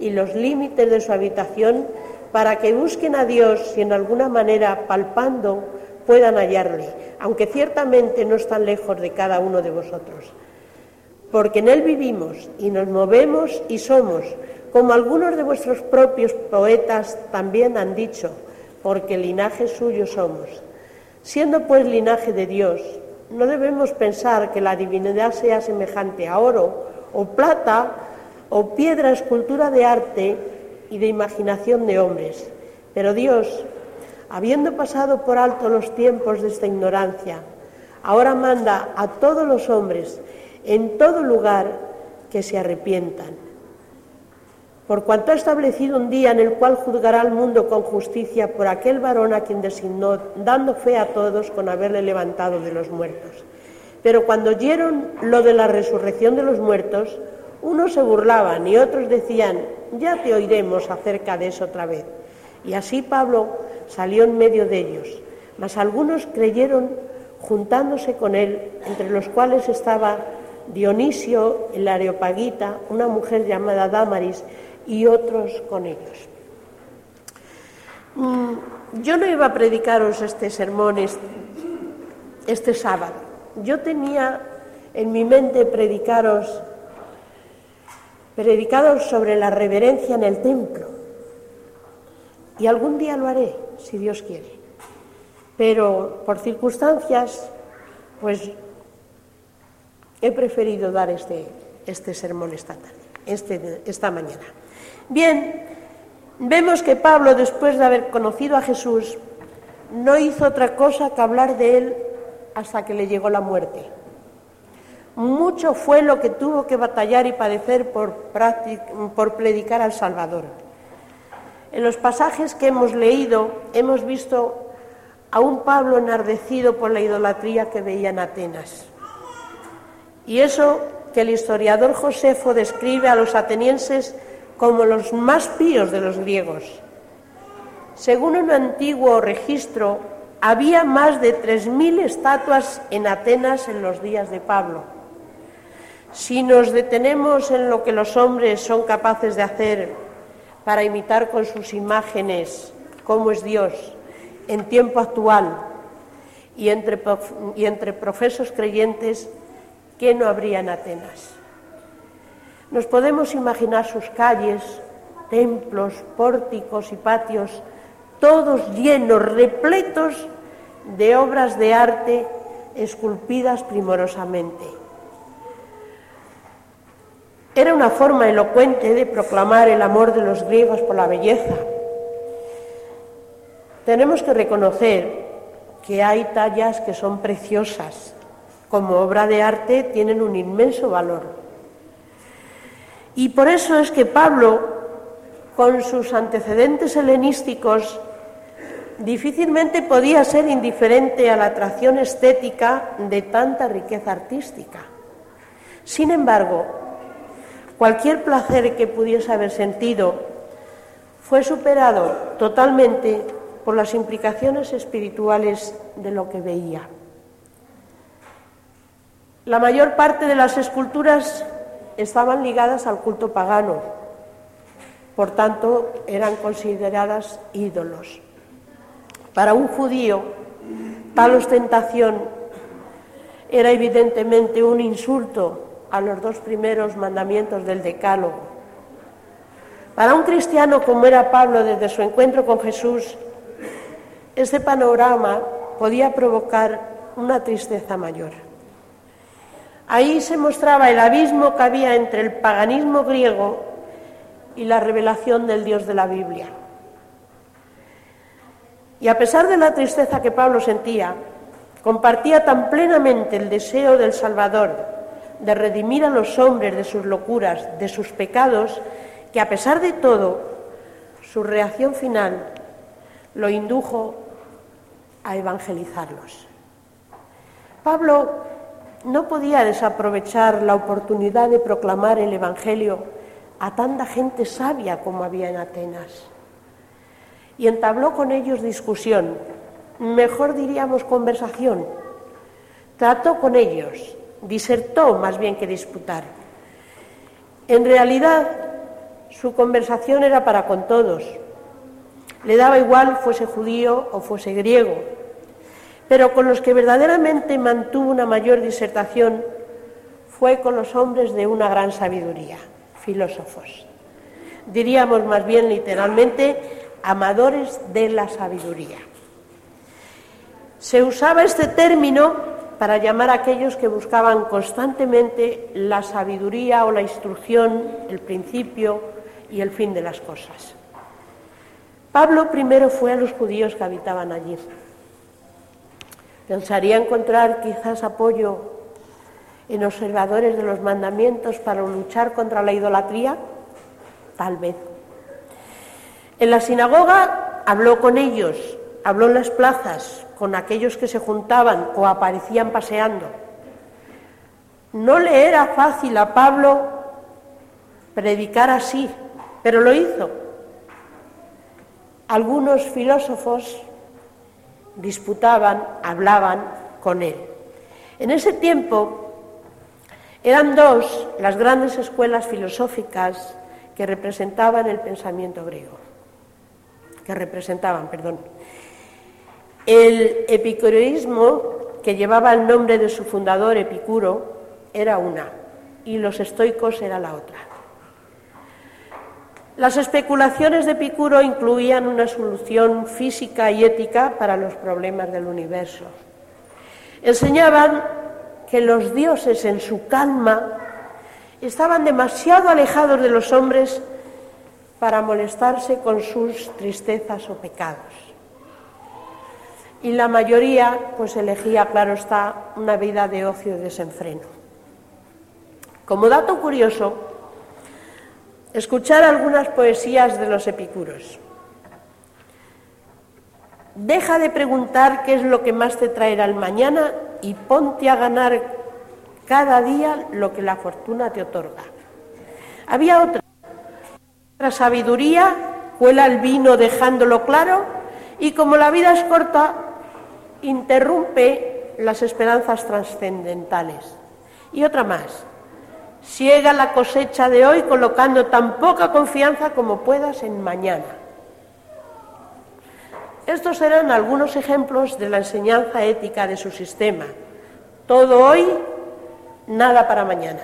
y los límites de su habitación para que busquen a Dios y en alguna manera, palpando, puedan hallarle, aunque ciertamente no están lejos de cada uno de vosotros. Porque en Él vivimos y nos movemos y somos, como algunos de vuestros propios poetas también han dicho, porque linaje suyo somos. Siendo pues linaje de Dios, no debemos pensar que la divinidad sea semejante a oro o plata o piedra, escultura de arte y de imaginación de hombres. Pero Dios, habiendo pasado por alto los tiempos de esta ignorancia, ahora manda a todos los hombres en todo lugar que se arrepientan. Por cuanto ha establecido un día en el cual juzgará al mundo con justicia por aquel varón a quien designó, dando fe a todos con haberle levantado de los muertos. Pero cuando oyeron lo de la resurrección de los muertos, unos se burlaban y otros decían: ya te oiremos acerca de eso otra vez. Y así Pablo salió en medio de ellos. Mas algunos creyeron juntándose con él, entre los cuales estaba Dionisio el Areopagita, una mujer llamada Dámaris, y otros con ellos. Yo no iba a predicaros este sermón este sábado. Yo tenía en mi mente predicaros sobre la reverencia en el templo. Y algún día lo haré, si Dios quiere. Pero por circunstancias, pues he preferido dar este sermón esta tarde, esta mañana. Bien, vemos que Pablo, después de haber conocido a Jesús, no hizo otra cosa que hablar de él hasta que le llegó la muerte. Mucho fue lo que tuvo que batallar y padecer por predicar al Salvador. En los pasajes que hemos leído, hemos visto a un Pablo enardecido por la idolatría que veía en Atenas. Y eso que el historiador Josefo describe a los atenienses como los más píos de los griegos. Según un antiguo registro, había más de 3.000 estatuas en Atenas en los días de Pablo. Si nos detenemos en lo que los hombres son capaces de hacer para imitar con sus imágenes cómo es Dios en tiempo actual y entre profesos creyentes, ¿qué no habría en Atenas? Nos podemos imaginar sus calles, templos, pórticos y patios, todos llenos, repletos de obras de arte esculpidas primorosamente. Era una forma elocuente de proclamar el amor de los griegos por la belleza. Tenemos que reconocer que hay tallas que son preciosas, como obra de arte tienen un inmenso valor. Y por eso es que Pablo, con sus antecedentes helenísticos, difícilmente podía ser indiferente a la atracción estética de tanta riqueza artística. Sin embargo, cualquier placer que pudiese haber sentido fue superado totalmente por las implicaciones espirituales de lo que veía. La mayor parte de las esculturas estaban ligadas al culto pagano, por tanto eran consideradas ídolos. Para un judío, tal ostentación era evidentemente un insulto a los 2 primeros mandamientos del Decálogo. Para un cristiano como era Pablo desde su encuentro con Jesús, este panorama podía provocar una tristeza mayor. Ahí se mostraba el abismo que había entre el paganismo griego y la revelación del Dios de la Biblia. Y a pesar de la tristeza que Pablo sentía, compartía tan plenamente el deseo del Salvador de redimir a los hombres de sus locuras, de sus pecados, que a pesar de todo, su reacción final lo indujo a evangelizarlos. Pablo no podía desaprovechar la oportunidad de proclamar el Evangelio a tanta gente sabia como había en Atenas. Y entabló con ellos discusión, mejor diríamos conversación. Trató con ellos, disertó más bien que disputar. En realidad, Su conversación era para con todos. Le daba igual fuese judío o fuese griego, pero con los que verdaderamente mantuvo una mayor disertación fue con los hombres de una gran sabiduría, filósofos. Diríamos más bien literalmente, amadores de la sabiduría. Se usaba este término para llamar a aquellos que buscaban constantemente la sabiduría o la instrucción, el principio y el fin de las cosas. Pablo primero fue a los judíos que habitaban allí. ¿Pensaría encontrar quizás apoyo en observadores de los mandamientos para luchar contra la idolatría? Tal vez. En la sinagoga habló con ellos, habló en las plazas, con aquellos que se juntaban o aparecían paseando. No le era fácil a Pablo predicar así, pero lo hizo. Algunos filósofos disputaban, hablaban con él. En ese tiempo eran dos las grandes escuelas filosóficas que representaban el pensamiento griego. El epicureísmo, que llevaba el nombre de su fundador Epicuro, era una, y los estoicos era la otra. Las especulaciones de Epicuro incluían una solución física y ética para los problemas del universo. Enseñaban que los dioses en su calma estaban demasiado alejados de los hombres para molestarse con sus tristezas o pecados. Y la mayoría pues elegía, claro está, una vida de ocio y desenfreno. Como dato curioso, escuchar algunas poesías de los epicuros. Deja de preguntar qué es lo que más te traerá el mañana y ponte a ganar cada día lo que la fortuna te otorga. Había otra sabiduría, cuela el vino dejándolo claro, y como la vida es corta, interrumpe las esperanzas trascendentales. Y otra más, siega la cosecha de hoy colocando tan poca confianza como puedas en mañana. Estos eran algunos ejemplos de la enseñanza ética de su sistema. Todo hoy, nada para mañana.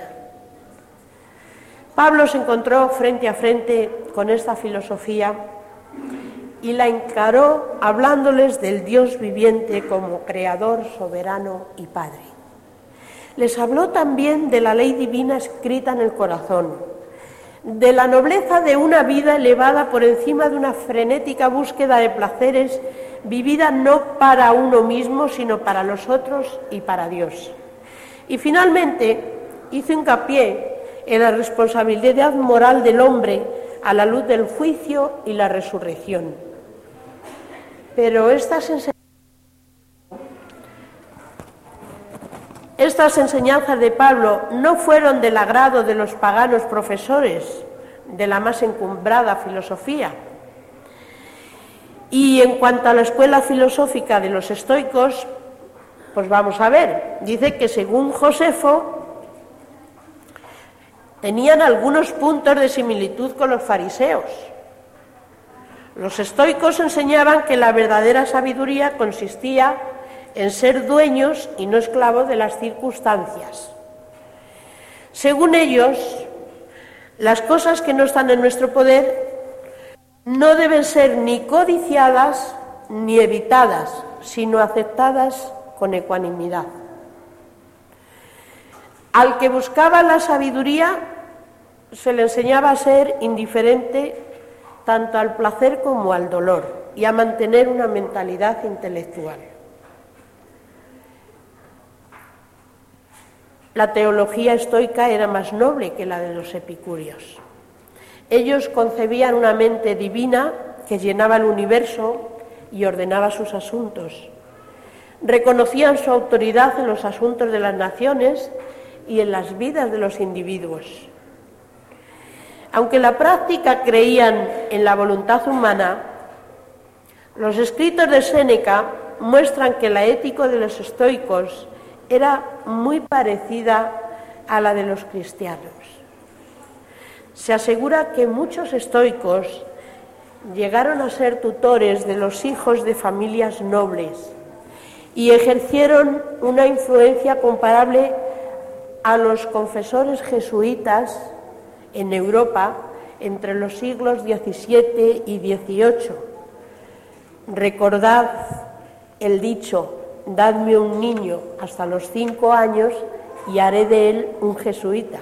Pablo se encontró frente a frente con esta filosofía y la encaró hablándoles del Dios viviente como creador, soberano y padre. Les habló también de la ley divina escrita en el corazón, de la nobleza de una vida elevada por encima de una frenética búsqueda de placeres vivida no para uno mismo, sino para los otros y para Dios. Y finalmente hizo hincapié en la responsabilidad moral del hombre a la luz del juicio y la resurrección. Pero estas enseñanzas de Pablo no fueron del agrado de los paganos profesores de la más encumbrada filosofía. Y en cuanto a la escuela filosófica de los estoicos, pues vamos a ver, dice que según Josefo tenían algunos puntos de similitud con los fariseos. Los estoicos enseñaban que la verdadera sabiduría consistía en ser dueños y no esclavos de las circunstancias. Según ellos, las cosas que no están en nuestro poder no deben ser ni codiciadas ni evitadas, sino aceptadas con ecuanimidad. Al que buscaba la sabiduría se le enseñaba a ser indiferente tanto al placer como al dolor y a mantener una mentalidad intelectual. La teología estoica era más noble que la de los epicúreos. Ellos concebían una mente divina que llenaba el universo y ordenaba sus asuntos. Reconocían su autoridad en los asuntos de las naciones y en las vidas de los individuos. Aunque en la práctica creían en la voluntad humana, los escritos de Séneca muestran que la ética de los estoicos era muy parecida a la de los cristianos. se asegura que muchos estoicos llegaron a ser tutores de los hijos de familias nobles y ejercieron una influencia comparable a los confesores jesuitas en Europa entre los siglos XVII y XVIII. Recordad el dicho: dadme un niño hasta los 5 años y haré de él un jesuita.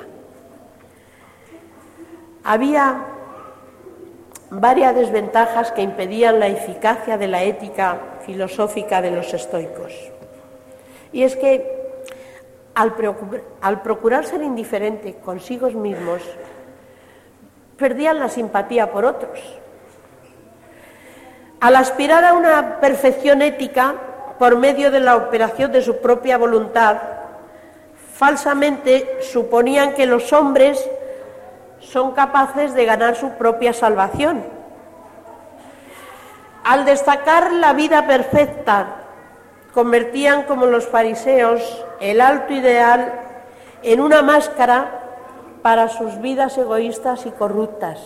Había varias desventajas que impedían la eficacia de la ética filosófica de los estoicos. Y es que al procurar ser indiferente consigo mismos, perdían la simpatía por otros. Al aspirar a una perfección ética por medio de la operación de su propia voluntad, falsamente suponían que los hombres son capaces de ganar su propia salvación. Al destacar la vida perfecta, convertían, como los fariseos, el alto ideal en una máscara para sus vidas egoístas y corruptas.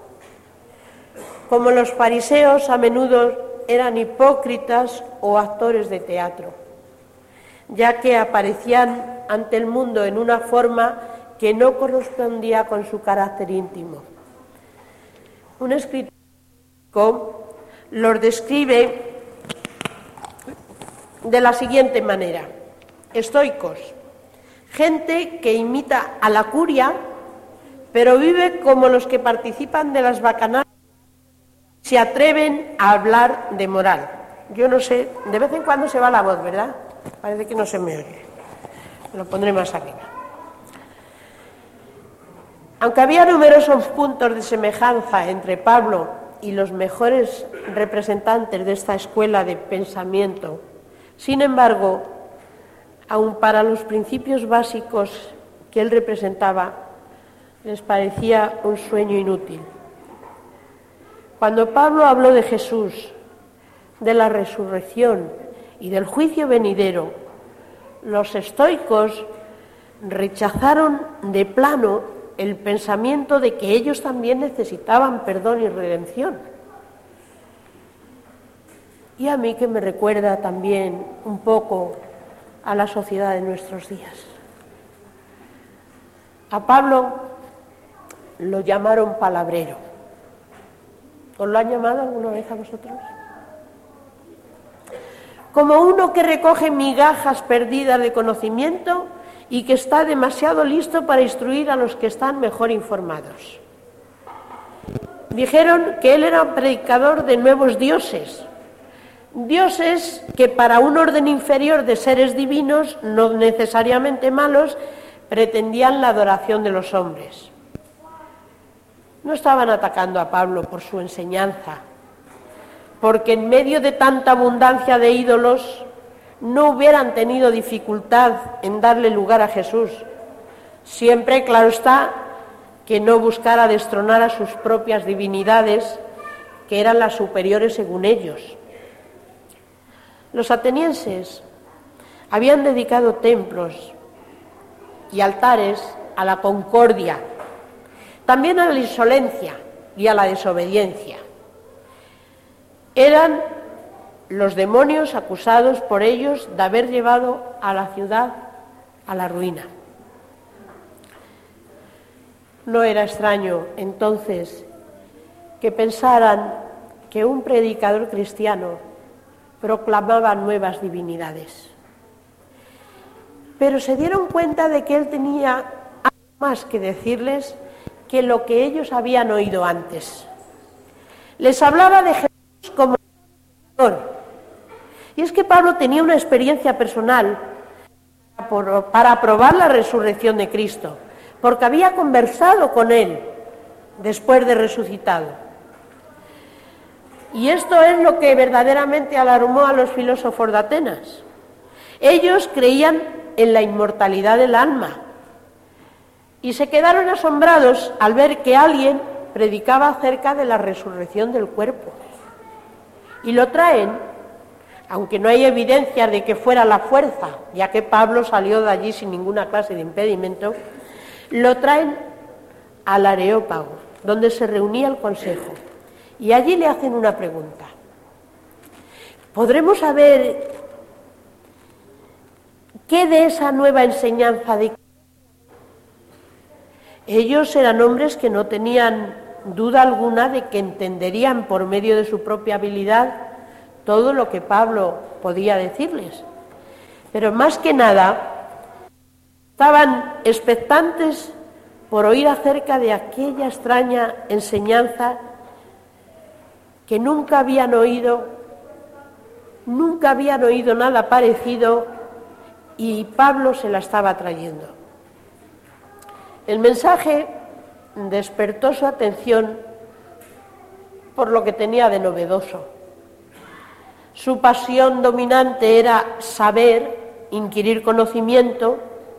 Como los fariseos, a menudo eran hipócritas o actores de teatro, ya que aparecían ante el mundo en una forma que no correspondía con su carácter íntimo. Un escritor los describe de la siguiente manera: estoicos, gente que imita a la curia, pero vive como los que participan de las bacanales, se atreven a hablar de moral. Yo no sé, de vez en cuando se va la voz, ¿verdad? Parece que no se me oye. Lo pondré más arriba. Aunque había numerosos puntos de semejanza entre Pablo y los mejores representantes de esta escuela de pensamiento, sin embargo, aun para los principios básicos que él representaba, les parecía un sueño inútil. Cuando Pablo habló de Jesús, de la resurrección y del juicio venidero, los estoicos rechazaron de plano el pensamiento de que ellos también necesitaban perdón y redención. Y a mí que me recuerda también un poco a la sociedad de nuestros días. A Pablo lo llamaron palabrero. ¿Os lo han llamado alguna vez a vosotros? Como uno que recoge migajas perdidas de conocimiento y que está demasiado listo para instruir a los que están mejor informados. Dijeron que él era un predicador de nuevos dioses, dioses que para un orden inferior de seres divinos, no necesariamente malos, pretendían la adoración de los hombres. No estaban atacando a Pablo por su enseñanza, porque en medio de tanta abundancia de ídolos no hubieran tenido dificultad en darle lugar a Jesús, siempre, claro está, que no buscara destronar a sus propias divinidades, que eran las superiores según ellos. Los atenienses habían dedicado templos y altares a la concordia, también a la insolencia y a la desobediencia. Eran los demonios acusados por ellos de haber llevado a la ciudad a la ruina. No era extraño entonces que pensaran que un predicador cristiano proclamaba nuevas divinidades. Pero se dieron cuenta de que él tenía algo más que decirles que lo que ellos habían oído antes. Les hablaba de Jesús como Salvador. Y es que Pablo tenía una experiencia personal para probar la resurrección de Cristo, porque había conversado con él después de resucitado. Y esto es lo que verdaderamente alarmó a los filósofos de Atenas. Ellos creían en la inmortalidad del alma y se quedaron asombrados al ver que alguien predicaba acerca de la resurrección del cuerpo. Y lo traen, aunque no hay evidencia de que fuera la fuerza, ya que Pablo salió de allí sin ninguna clase de impedimento, lo traen al Areópago, donde se reunía el consejo, y allí le hacen una pregunta. ¿Podremos saber qué de esa nueva enseñanza de... Ellos eran hombres que no tenían duda alguna de que entenderían por medio de su propia habilidad todo lo que Pablo podía decirles. Pero más que nada, estaban expectantes por oír acerca de aquella extraña enseñanza que nunca habían oído nada parecido, y Pablo se la estaba trayendo. El mensaje despertó su atención por lo que tenía de novedoso. Su pasión dominante era saber, inquirir conocimiento.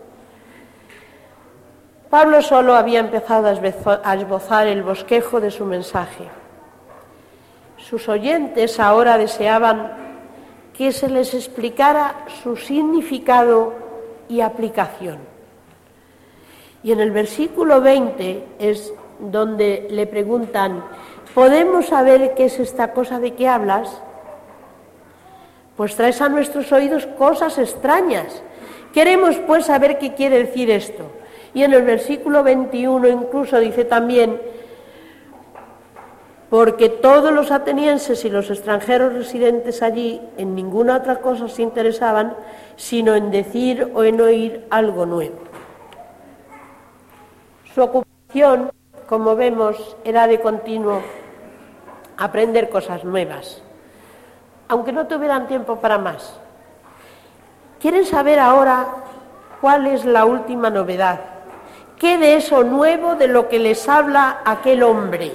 Pablo solo había empezado a esbozar el bosquejo de su mensaje. Sus oyentes ahora deseaban que se les explicara su significado y aplicación. Y en el versículo 20 es donde le preguntan: ¿podemos saber qué es esta cosa de que hablas? Pues traes a nuestros oídos cosas extrañas. Queremos pues saber qué quiere decir esto. Y en el versículo 21 incluso dice también: porque todos los atenienses y los extranjeros residentes allí en ninguna otra cosa se interesaban sino en decir o en oír algo nuevo. Su ocupación, como vemos, era de continuo aprender cosas nuevas, aunque no tuvieran tiempo para más. Quieren saber ahora cuál es la última novedad, qué de eso nuevo de lo que les habla aquel hombre.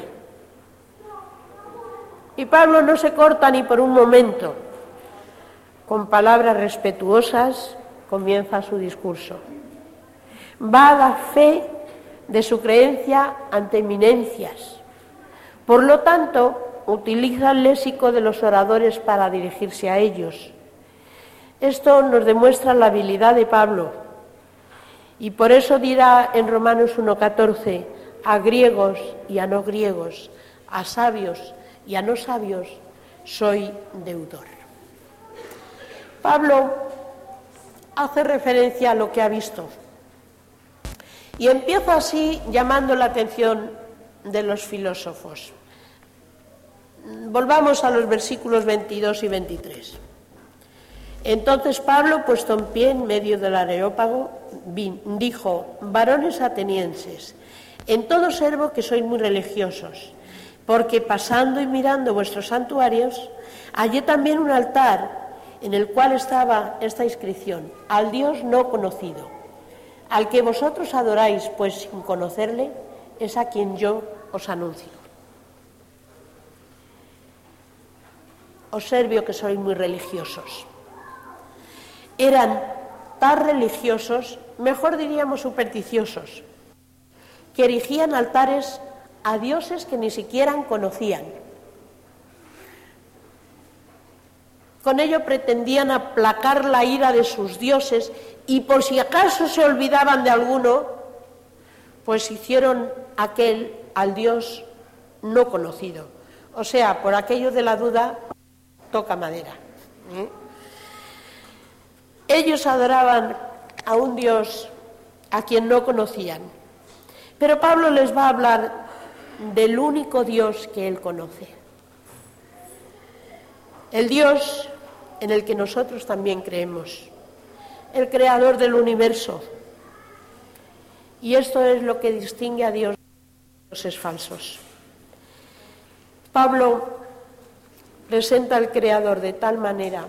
Y Pablo no se corta ni por un momento. Con palabras respetuosas comienza su discurso. Va a dar fe de su creencia ante eminencias. Por lo tanto, utiliza el léxico de los oradores para dirigirse a ellos. Esto nos demuestra la habilidad de Pablo. Y por eso dirá en Romanos 1:14, a griegos y a no griegos, a sabios y a no sabios, soy deudor. Pablo hace referencia a lo que ha visto y empieza así llamando la atención de los filósofos. Volvamos a los versículos 22 y 23. Entonces Pablo, puesto en pie en medio del Areópago, dijo: varones atenienses, en todo observo que sois muy religiosos, porque pasando y mirando vuestros santuarios, hallé también un altar en el cual estaba esta inscripción: al Dios no conocido, al que vosotros adoráis, pues sin conocerle, es a quien yo os anuncio. Observo que sois muy religiosos. Eran tan religiosos, mejor diríamos supersticiosos, que erigían altares a dioses que ni siquiera conocían. Con ello pretendían aplacar la ira de sus dioses, y por si acaso se olvidaban de alguno, pues hicieron aquel al Dios no conocido. O sea, por aquello de la duda, toca madera. Ellos adoraban a un Dios a quien no conocían. Pero Pablo les va a hablar del único Dios que él conoce. El Dios en el que nosotros también creemos, el creador del universo. Y esto es lo que distingue a Dios de los dioses falsos. Pablo presenta al creador de tal manera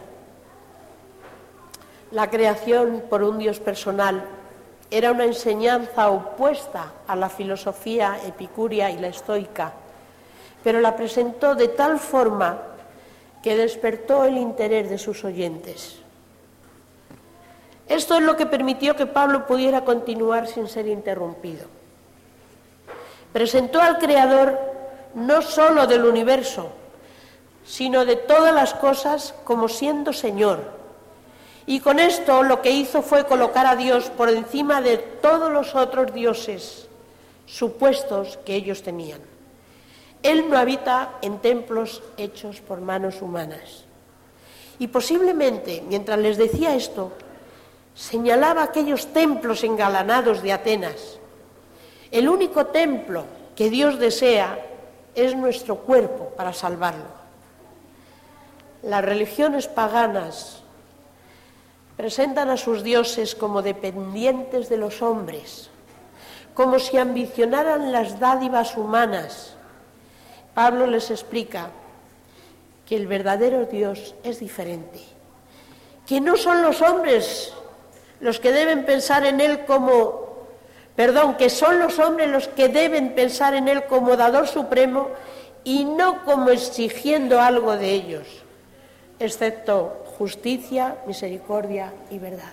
la creación por un Dios personal. Era una enseñanza opuesta a la filosofía epicúrea y la estoica, pero la presentó de tal forma que despertó el interés de sus oyentes. Esto es lo que permitió que Pablo pudiera continuar sin ser interrumpido. Presentó al Creador no solo del universo, sino de todas las cosas como siendo Señor. Y con esto lo que hizo fue colocar a Dios por encima de todos los otros dioses, supuestos que ellos tenían. Él no habita en templos hechos por manos humanas. Y posiblemente, mientras les decía esto, señalaba aquellos templos engalanados de Atenas. El único templo que Dios desea es nuestro cuerpo para salvarlo. Las religiones paganas presentan a sus dioses como dependientes de los hombres, como si ambicionaran las dádivas humanas. Pablo les explica que el verdadero Dios es diferente, que no son los hombres los que deben pensar en Él que son los hombres los que deben pensar en Él como dador supremo y no como exigiendo algo de ellos, excepto justicia, misericordia y verdad.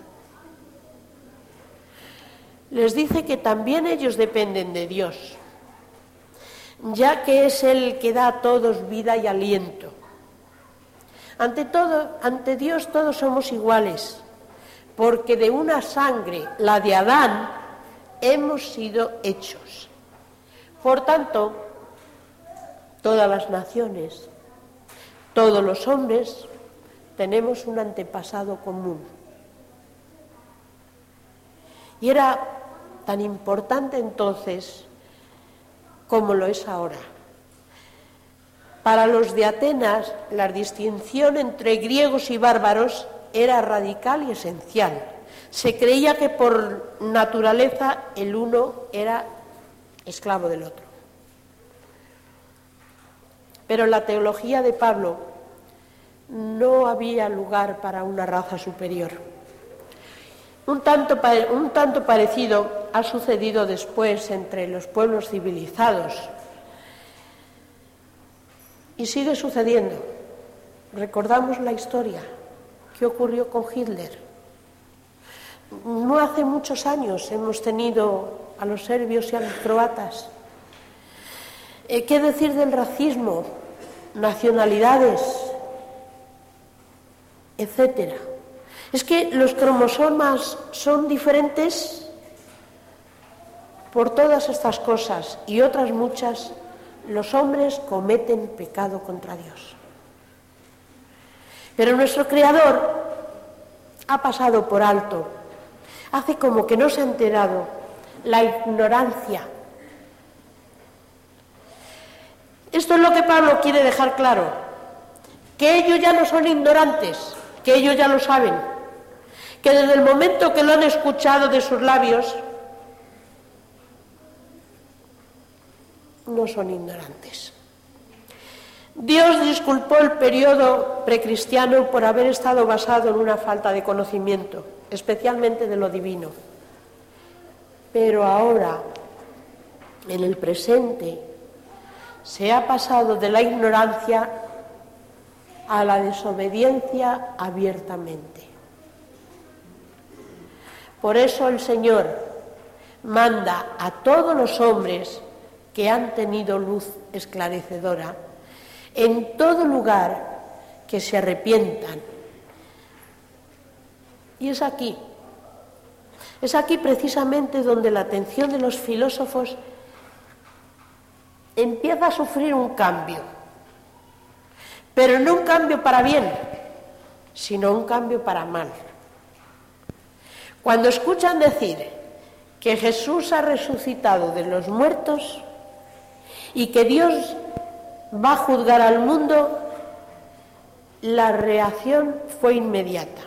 Les dice que también ellos dependen de Dios, ya que es Él el que da a todos vida y aliento. Ante Dios todos somos iguales, porque de una sangre, la de Adán, hemos sido hechos. Por tanto, todas las naciones, todos los hombres, tenemos un antepasado común. Y era tan importante entonces como lo es ahora. Para los de Atenas, la distinción entre griegos y bárbaros era radical y esencial. Se creía que por naturaleza el uno era esclavo del otro. Pero en la teología de Pablo no había lugar para una raza superior. Un tanto parecido ha sucedido después entre los pueblos civilizados y sigue sucediendo. Recordamos la historia que ocurrió con Hitler. No hace muchos años hemos tenido a los serbios y a los croatas. ¿Qué decir del racismo, nacionalidades, etcétera? Es que los cromosomas son diferentes por todas estas cosas y otras muchas. Los hombres cometen pecado contra Dios. Pero nuestro Creador ha pasado por alto, hace como que no se ha enterado, la ignorancia. Esto es lo que Pablo quiere dejar claro, que ellos ya no son ignorantes, que ellos ya lo saben, que desde el momento que lo han escuchado de sus labios, no son ignorantes. Dios disculpó el periodo precristiano por haber estado basado en una falta de conocimiento, especialmente de lo divino. Pero ahora, en el presente, se ha pasado de la ignorancia a la desobediencia abiertamente. Por eso el Señor manda a todos los hombres que han tenido luz esclarecedora en todo lugar que se arrepientan. Y es aquí precisamente donde la atención de los filósofos empieza a sufrir un cambio, pero no un cambio para bien, sino un cambio para mal. Cuando escuchan decir que Jesús ha resucitado de los muertos y que Dios va a juzgar al mundo, la reacción fue inmediata.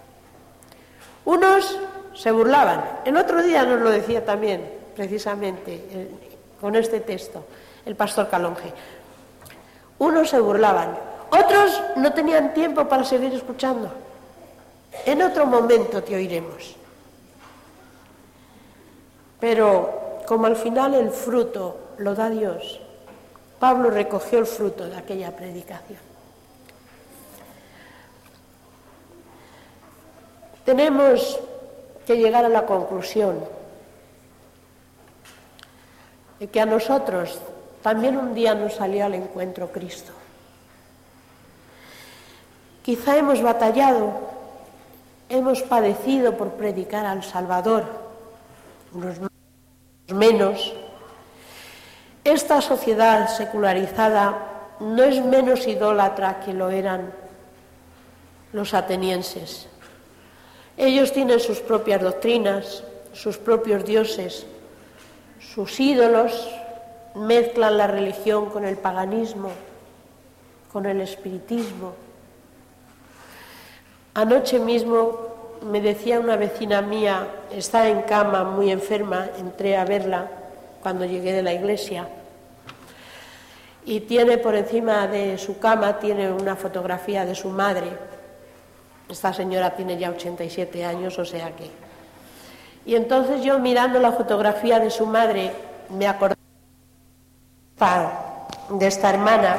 Unos se burlaban. El otro día nos lo decía también, precisamente, con este texto, el pastor Calonge. Unos se burlaban, otros no tenían tiempo para seguir escuchando. En otro momento te oiremos. Pero como al final el fruto lo da Dios, Pablo recogió el fruto de aquella predicación. Tenemos que llegar a la conclusión de que a nosotros también un día nos salió al encuentro Cristo. Quizá hemos batallado, hemos padecido por predicar al Salvador, unos menos, Esta sociedad secularizada no es menos idólatra que lo eran los atenienses. Ellos tienen sus propias doctrinas, sus propios dioses, sus ídolos, mezclan la religión con el paganismo, con el espiritismo. Anoche mismo me decía una vecina mía, está en cama, muy enferma, entré a verla cuando llegué de la iglesia, y tiene por encima de su cama tiene una fotografía de su madre. Esta señora tiene ya 87 años, o sea que... Y entonces yo, mirando la fotografía de su madre, me acordé de esta hermana,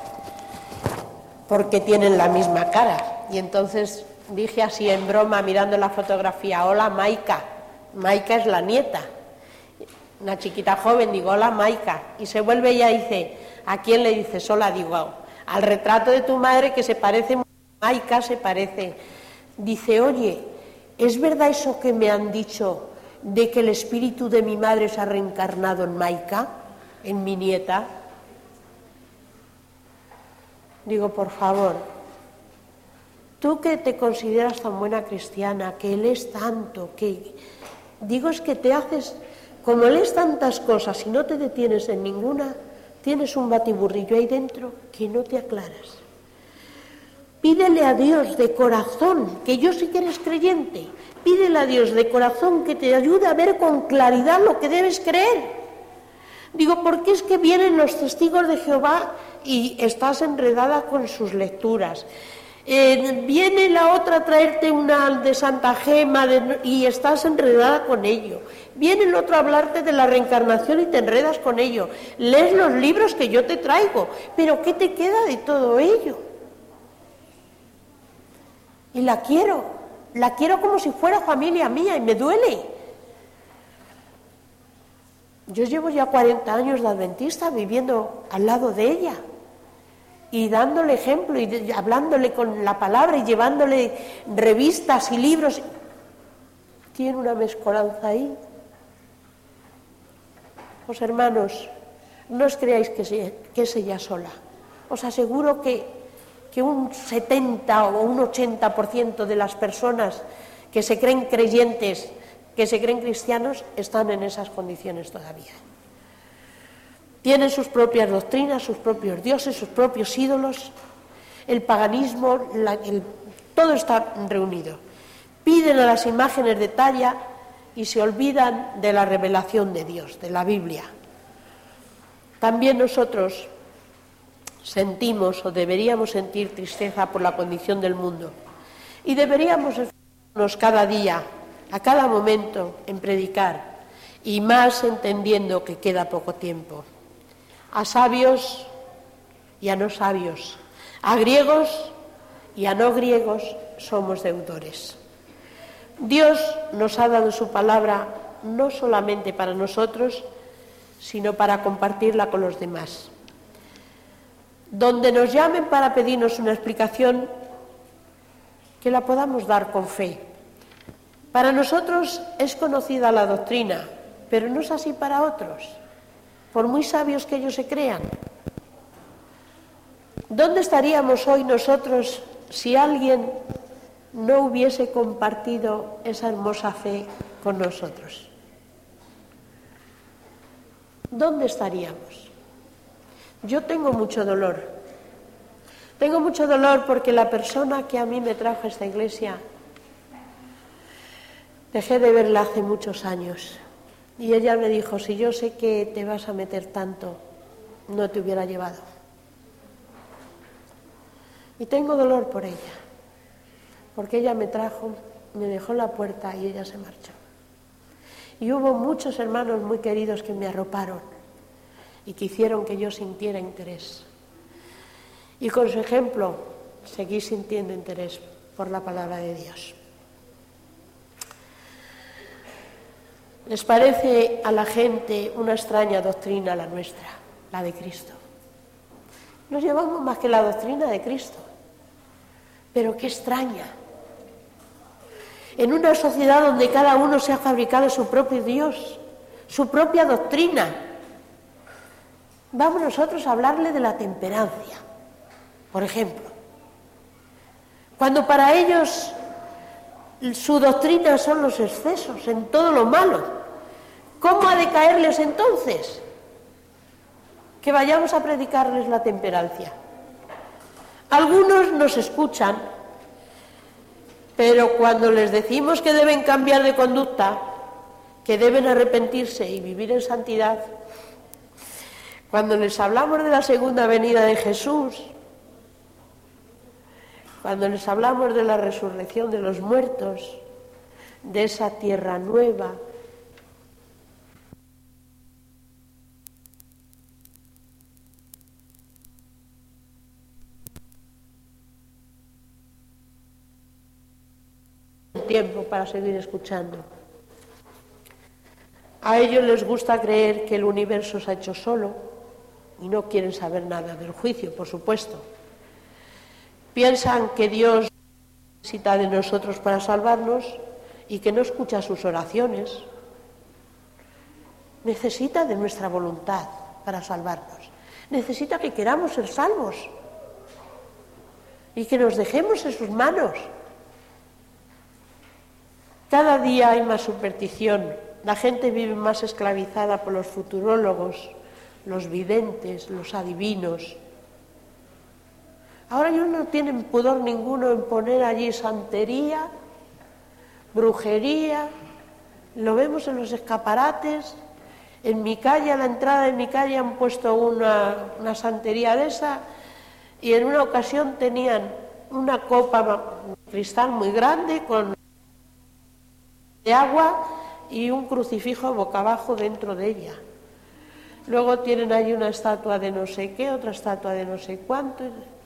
porque tienen la misma cara. Y entonces dije así en broma, mirando la fotografía: hola Maika. Maika es la nieta, una chiquita joven. Digo: hola Maika. Y se vuelve ella y dice: ¿a quién le dices hola? Digo: al retrato de tu madre, que se parece. Maika se parece. Dice: oye, ¿es verdad eso que me han dicho de que el espíritu de mi madre se ha reencarnado en Maika, en mi nieta? Digo: por favor, tú que te consideras tan buena cristiana, que lees tanto, que... Digo, es que te haces... Como lees tantas cosas y no te detienes en ninguna, tienes un batiburrillo ahí dentro que no te aclaras. Pídele a Dios de corazón, que yo sé que eres creyente, pídele a Dios de corazón que te ayude a ver con claridad lo que debes creer. Digo, porque es que vienen los testigos de Jehová y estás enredada con sus lecturas. Viene la otra a traerte una de Santa Gema y estás enredada con ello. Viene el otro a hablarte de la reencarnación y te enredas con ello. Lees los libros que yo te traigo, pero ¿qué te queda de todo ello? Y la quiero como si fuera familia mía y me duele. Yo llevo ya 40 años de adventista viviendo al lado de ella y dándole ejemplo y hablándole con la palabra y llevándole revistas y libros. Tiene una mezcolanza ahí. Pues hermanos, no os creáis que es ella sola. Os aseguro que un 70 o un 80% de las personas que se creen creyentes, que se creen cristianos, están en esas condiciones todavía. Tienen sus propias doctrinas, sus propios dioses, sus propios ídolos, el paganismo, todo está reunido. Piden a las imágenes de talla y se olvidan de la revelación de Dios, de la Biblia. También nosotros sentimos o deberíamos sentir tristeza por la condición del mundo y deberíamos esforzarnos cada día, a cada momento, en predicar, y más entendiendo que queda poco tiempo. A sabios y a no sabios, a griegos y a no griegos somos deudores. Dios nos ha dado su palabra no solamente para nosotros, sino para compartirla con los demás. Donde nos llamen para pedirnos una explicación, que la podamos dar con fe. Para nosotros es conocida la doctrina, pero no es así para otros, por muy sabios que ellos se crean. ¿Dónde estaríamos hoy nosotros si alguien no hubiese compartido esa hermosa fe con nosotros? ¿Dónde estaríamos? Yo tengo mucho dolor. Tengo mucho dolor porque la persona que a mí me trajo a esta iglesia, dejé de verla hace muchos años. Y ella me dijo: si yo sé que te vas a meter tanto, no te hubiera llevado. Y tengo dolor por ella, porque ella me trajo, me dejó en la puerta y ella se marchó. Y hubo muchos hermanos muy queridos que me arroparon y que hicieron que yo sintiera interés. Y con su ejemplo seguí sintiendo interés por la palabra de Dios. ¿Les parece a la gente una extraña doctrina la nuestra, la de Cristo? Nos llevamos más que la doctrina de Cristo, pero qué extraña. En una sociedad donde cada uno se ha fabricado su propio Dios, su propia doctrina, vamos nosotros a hablarle de la temperancia, por ejemplo. Cuando para ellos su doctrina son los excesos en todo lo malo, ¿cómo ha de caerles entonces que vayamos a predicarles la temperancia? Algunos nos escuchan, pero cuando les decimos que deben cambiar de conducta, que deben arrepentirse y vivir en santidad, cuando les hablamos de la segunda venida de Jesús, cuando les hablamos de la resurrección de los muertos, de esa tierra nueva, tiempo para seguir escuchando. A ellos les gusta creer que el universo se ha hecho solo y no quieren saber nada del juicio, por supuesto. Piensan que Dios necesita de nosotros para salvarnos y que no escucha sus oraciones. Necesita de nuestra voluntad para salvarnos. Necesita que queramos ser salvos y que nos dejemos en sus manos. Cada día hay más superstición. La gente vive más esclavizada por los futurólogos, los videntes, los adivinos. Ahora ellos no tienen pudor ninguno en poner allí santería, brujería. Lo vemos en los escaparates. En mi calle, a la entrada de mi calle, han puesto una santería de esa, y en una ocasión tenían una copa de cristal muy grande con de agua y un crucifijo boca abajo dentro de ella. Luego tienen allí una estatua de no sé qué, otra estatua de no sé cuánto.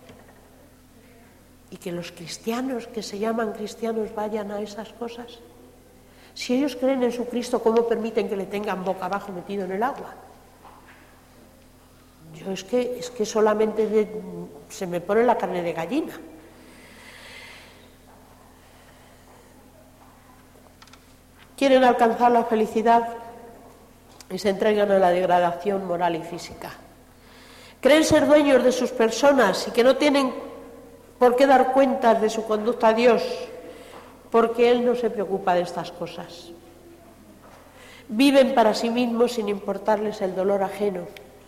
Y que los cristianos, que se llaman cristianos, vayan a esas cosas. Si ellos creen en su Cristo, ¿cómo permiten que le tengan boca abajo metido en el agua? Yo es que solamente se me pone la carne de gallina. Quieren alcanzar la felicidad y se entregan a la degradación moral y física. Creen ser dueños de sus personas y que no tienen por qué dar cuentas de su conducta a Dios, porque Él no se preocupa de estas cosas. Viven para sí mismos sin importarles el dolor ajeno.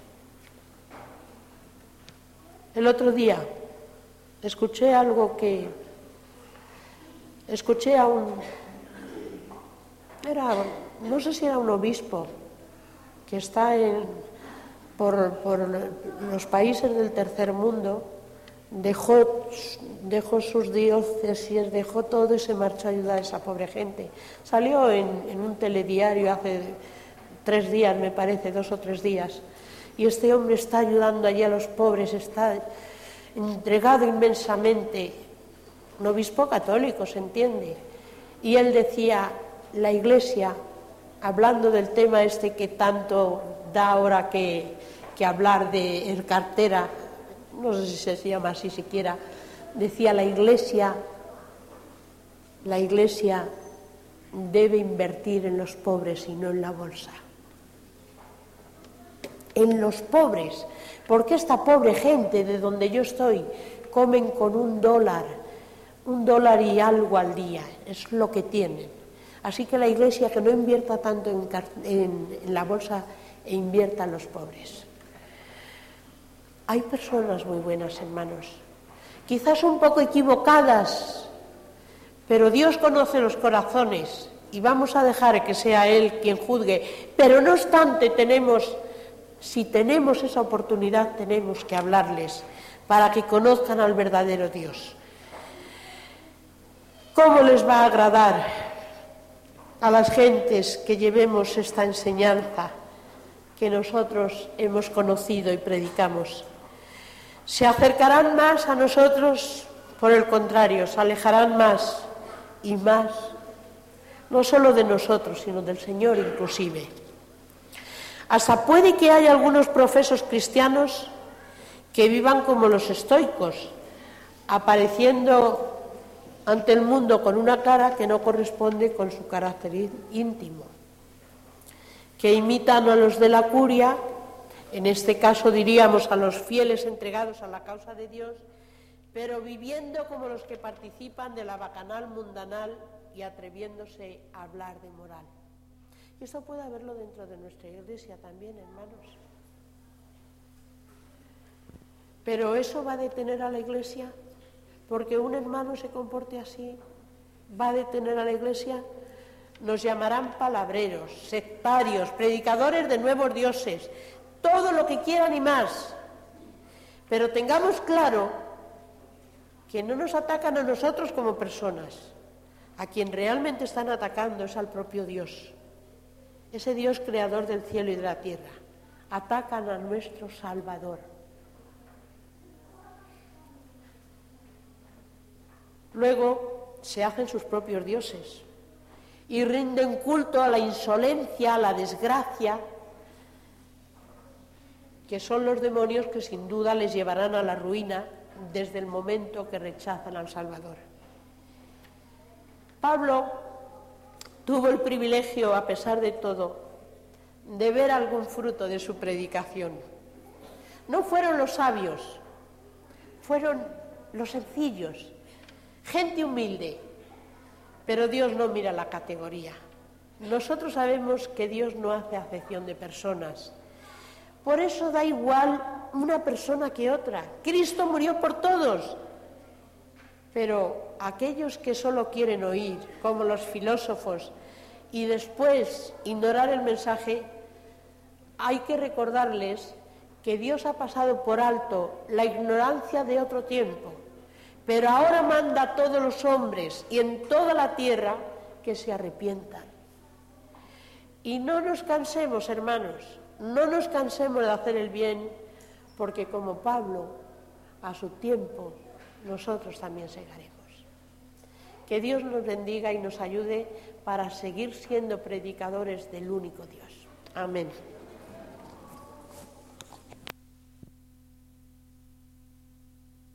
El otro día escuché algo que... Escuché a no sé si era un obispo que está por los países del tercer mundo, dejó sus diócesis, dejó todo y se marchó a ayudar a esa pobre gente. Salió en un telediario hace 3 días, me parece, 2 o 3 días, y este hombre está ayudando allí a los pobres, está entregado inmensamente, un obispo católico, se entiende, y él decía: la Iglesia, hablando del tema este que tanto da ahora que hablar de el cartera, no sé si se llama así siquiera, decía: la Iglesia debe invertir en los pobres y no en la bolsa. En los pobres, porque esta pobre gente de donde yo estoy comen con $1 y algo al día, es lo que tienen. Así que la Iglesia que no invierta tanto en la bolsa e invierta en los pobres. Hay personas muy buenas, hermanos, quizás un poco equivocadas, pero Dios conoce los corazones y vamos a dejar que sea Él quien juzgue. Pero no obstante, si tenemos esa oportunidad, tenemos que hablarles para que conozcan al verdadero Dios. ¿Cómo les va a agradar a las gentes que llevemos esta enseñanza que nosotros hemos conocido y predicamos? ¿Se acercarán más a nosotros? Por el contrario, se alejarán más y más, no solo de nosotros, sino del Señor inclusive. Hasta puede que haya algunos profesos cristianos que vivan como los estoicos, apareciendo ante el mundo con una cara que no corresponde con su carácter íntimo, que imitan a los de la curia en este caso diríamos a los fieles entregados a la causa de Dios, pero viviendo como los que participan de la bacanal mundanal y atreviéndose a hablar de moral. Y esto puede haberlo dentro de nuestra iglesia también, hermanos. Pero eso va a detener a la iglesia, porque un hermano se comporte así, va a detener a la iglesia. Nos llamarán palabreros, sectarios, predicadores de nuevos dioses, todo lo que quieran y más. Pero tengamos claro que no nos atacan a nosotros como personas. A quien realmente están atacando es al propio Dios, ese Dios creador del cielo y de la tierra. Atacan a nuestro Salvador. Luego se hacen sus propios dioses y rinden culto a la insolencia, a la desgracia, que son los demonios que sin duda les llevarán a la ruina desde el momento que rechazan al Salvador. Pablo tuvo el privilegio, a pesar de todo, de ver algún fruto de su predicación. No fueron los sabios, fueron los sencillos, gente humilde, pero Dios no mira la categoría. Nosotros sabemos que Dios no hace acepción de personas. Por eso da igual una persona que otra. Cristo murió por todos. Pero aquellos que solo quieren oír, como los filósofos, y después ignorar el mensaje, hay que recordarles que Dios ha pasado por alto la ignorancia de otro tiempo, pero ahora manda a todos los hombres y en toda la tierra que se arrepientan. Y no nos cansemos, hermanos, no nos cansemos de hacer el bien, porque como Pablo, a su tiempo, nosotros también segaremos. Que Dios nos bendiga y nos ayude para seguir siendo predicadores del único Dios. Amén.